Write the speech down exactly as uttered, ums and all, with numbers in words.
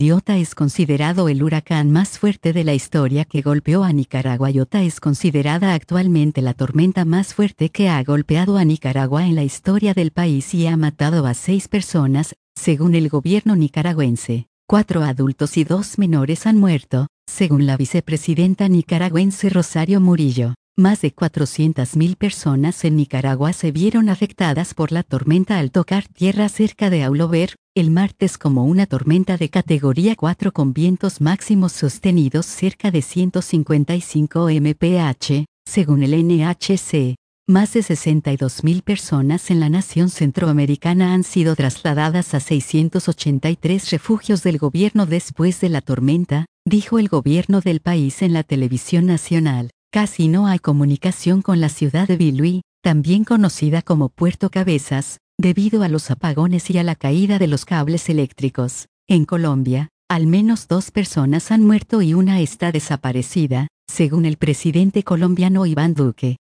Iota es considerado el huracán más fuerte de la historia que golpeó a Nicaragua. Iota es considerada actualmente la tormenta más fuerte que ha golpeado a Nicaragua en la historia del país y ha matado a seis personas, según el gobierno nicaragüense. Cuatro adultos y dos menores han muerto, según la vicepresidenta nicaragüense Rosario Murillo. Más de cuatrocientas mil personas en Nicaragua se vieron afectadas por la tormenta al tocar tierra cerca de Aulover, el martes como una tormenta de categoría cuatro con vientos máximos sostenidos cerca de ciento cincuenta y cinco millas por hora, según el N H C. Más de sesenta y dos mil personas en la nación centroamericana han sido trasladadas a seiscientos ochenta y tres refugios del gobierno después de la tormenta, dijo el gobierno del país en la televisión nacional. Casi no hay comunicación con la ciudad de Biluí, también conocida como Puerto Cabezas, debido a los apagones y a la caída de los cables eléctricos. En Colombia, al menos dos personas han muerto y una está desaparecida, según el presidente colombiano Iván Duque.